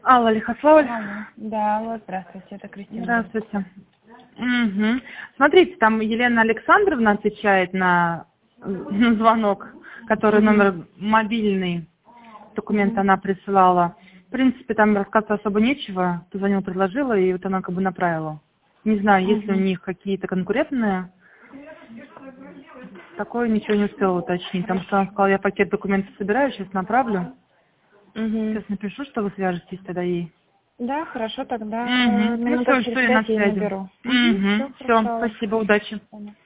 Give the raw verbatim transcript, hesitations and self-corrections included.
Алла Лихославль. Алло. Да, алло, здравствуйте, это Кристина. Здравствуйте. Угу. Смотрите, там Елена Александровна отвечает на, на звонок, который Мгм. номер мобильный, документ она присылала. В принципе, там рассказывать особо нечего. Позвонила, предложила, и вот она как бы направила. Не знаю, есть ли у Мгм. них какие-то конкурентные. Такое ничего не успела уточнить. Там что она сказала, я пакет документов собираю, сейчас направлю. Мгм. Сейчас напишу, что вы свяжетесь тогда ей. Да, хорошо, тогда Угу. Ну минуток все, через что я на пять я связи. наберу. Угу. Все Угу. Все, хорошо. спасибо, удачи. Понятно.